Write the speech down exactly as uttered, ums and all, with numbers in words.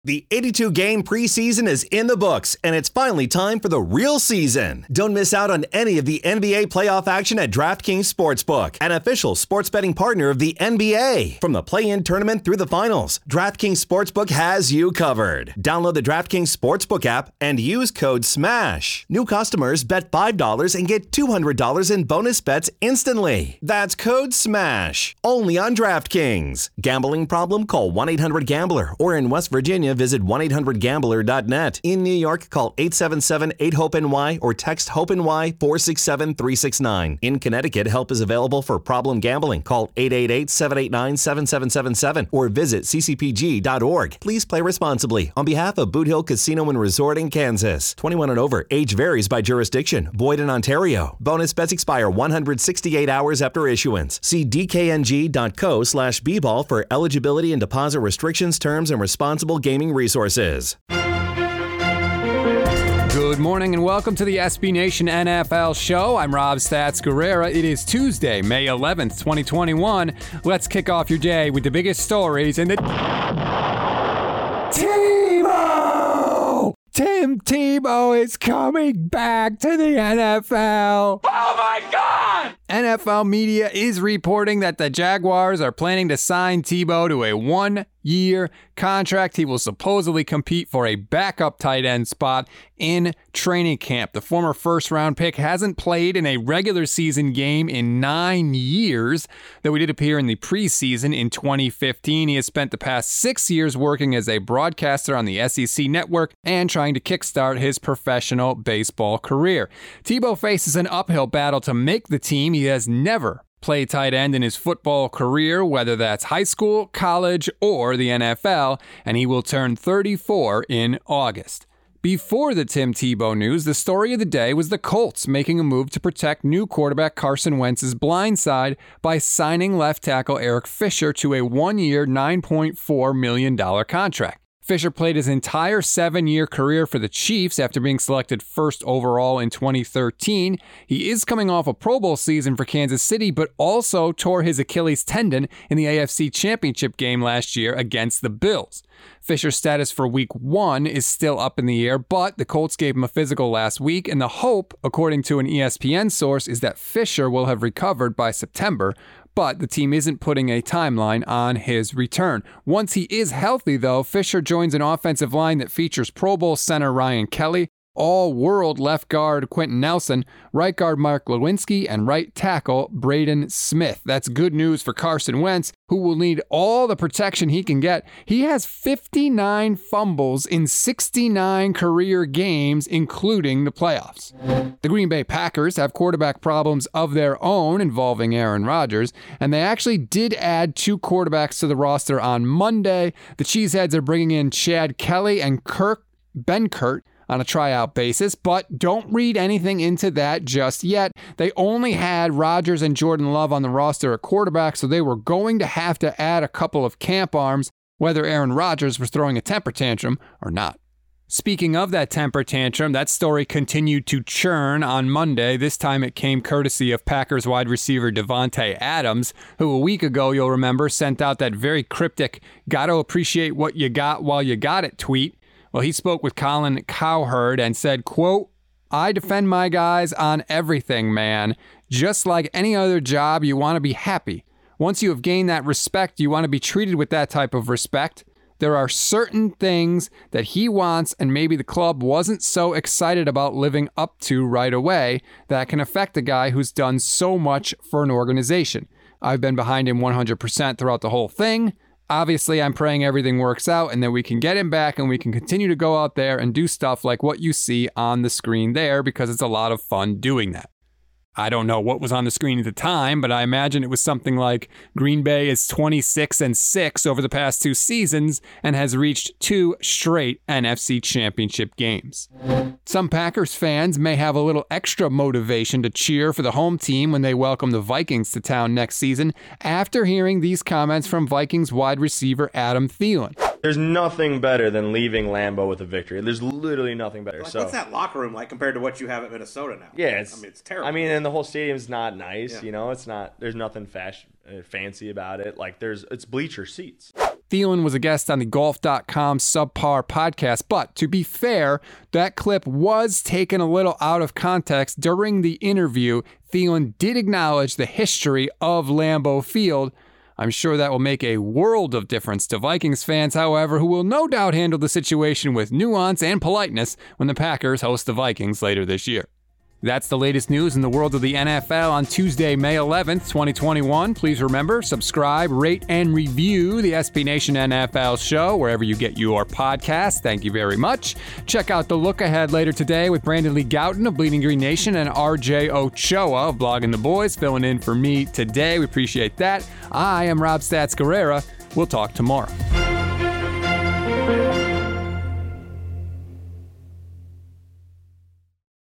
The eighty-two game preseason is in the books, and it's finally time for the real season. Don't miss out on any of the N B A playoff action at DraftKings Sportsbook, an official sports betting partner of the N B A. From the play-in tournament through the finals, DraftKings Sportsbook has you covered. Download the DraftKings Sportsbook app and use code SMASH. New customers bet five dollars and get two hundred dollars in bonus bets instantly. That's code SMASH. Only on DraftKings. Gambling problem? Call one eight hundred gambler, or in West Virginia, visit one eight hundred gambler dot net. In New York, call eight seven seven eight hope N Y or text HOPE-NY four six seven three six nine. In Connecticut, help is available for problem gambling. Call eight eight eight seven eight nine seven seven seven seven or visit c c p g dot org. Please play responsibly. On behalf of Boot Hill Casino and Resort in Kansas. twenty-one and over. Age varies by jurisdiction. Void in Ontario. Bonus bets expire one hundred sixty-eight hours after issuance. See d k n g dot co slash b ball for eligibility and deposit restrictions, terms, and responsible gaming resources. Good morning and welcome to the S B Nation N F L show. I'm Rob Stats Guerrera. It is Tuesday, May eleventh, twenty twenty-one. Let's kick off your day with the biggest stories in the Tebow! Tim Tebow is coming back to the N F L. Oh my God! N F L media is reporting that the Jaguars are planning to sign Tebow to a one-year contract. He will supposedly compete for a backup tight end spot in training camp. The former first-round pick hasn't played in a regular season game in nine years, though he did appear in the preseason in twenty fifteen. He has spent the past six years working as a broadcaster on the S E C network and trying to kickstart his professional baseball career. Tebow faces an uphill battle to make the team. He has never played tight end in his football career, whether that's high school, college, or the N F L, and he will turn thirty-four in August. Before the Tim Tebow news, the story of the day was the Colts making a move to protect new quarterback Carson Wentz's blind side by signing left tackle Eric Fisher to a one-year, nine point four million dollars contract. Fisher played his entire seven-year career for the Chiefs after being selected first overall in twenty thirteen. He is coming off a Pro Bowl season for Kansas City, but also tore his Achilles tendon in the A F C Championship game last year against the Bills. Fisher's status for week one is still up in the air, but the Colts gave him a physical last week, and the hope, according to an E S P N source, is that Fisher will have recovered by September, but the team isn't putting a timeline on his return. Once he is healthy, though, Fisher joins an offensive line that features Pro Bowl center Ryan Kelly, all-world left guard Quentin Nelson, right guard Mark Lewinsky, and right tackle Braden Smith. That's good news for Carson Wentz, who will need all the protection he can get. He has fifty-nine fumbles in sixty-nine career games, including the playoffs. The Green Bay Packers have quarterback problems of their own involving Aaron Rodgers, and they actually did add two quarterbacks to the roster on Monday. The Cheeseheads are bringing in Chad Kelly and Kirk Benkert on a tryout basis, but don't read anything into that just yet. They only had Rodgers and Jordan Love on the roster at quarterback, so they were going to have to add a couple of camp arms, whether Aaron Rodgers was throwing a temper tantrum or not. Speaking of that temper tantrum, that story continued to churn on Monday. This time it came courtesy of Packers wide receiver Davante Adams, who a week ago, you'll remember, sent out that very cryptic, "Gotta appreciate what you got while you got it" tweet. Well, he spoke with Colin Cowherd and said, quote, "I defend my guys on everything, man. Just like any other job, you want to be happy. Once you have gained that respect, you want to be treated with that type of respect. There are certain things that he wants and maybe the club wasn't so excited about living up to right away that can affect a guy who's done so much for an organization. I've been behind him one hundred percent throughout the whole thing. Obviously, I'm praying everything works out and that we can get him back and we can continue to go out there and do stuff like what you see on the screen there because it's a lot of fun doing that." I don't know what was on the screen at the time, but I imagine it was something like Green Bay is twenty-six and six over the past two seasons and has reached two straight N F C Championship games. Some Packers fans may have a little extra motivation to cheer for the home team when they welcome the Vikings to town next season after hearing these comments from Vikings wide receiver Adam Thielen. There's nothing better than leaving Lambeau with a victory. There's literally nothing better. Like, so what's that locker room like compared to what you have at Minnesota now? Yeah, it's, I mean, it's terrible. I mean, and the whole stadium's not nice. Yeah. You know, it's not. There's nothing fashion, uh, fancy about it. Like there's, it's bleacher seats. Thielen was a guest on the golf dot com Subpar podcast, but to be fair, that clip was taken a little out of context. During the interview, Thielen did acknowledge the history of Lambeau Field. I'm sure that will make a world of difference to Vikings fans, however, who will no doubt handle the situation with nuance and politeness when the Packers host the Vikings later this year. That's the latest news in the world of the N F L on Tuesday, May eleventh, twenty twenty-one. Please remember, subscribe, rate, and review the S B Nation N F L show wherever you get your podcasts. Thank you very much. Check out the look ahead later today with Brandon Lee Gouton of Bleeding Green Nation and R J Ochoa of Blogging the Boys filling in for me today. We appreciate that. I am Rob Stats Guerrera. We'll talk tomorrow.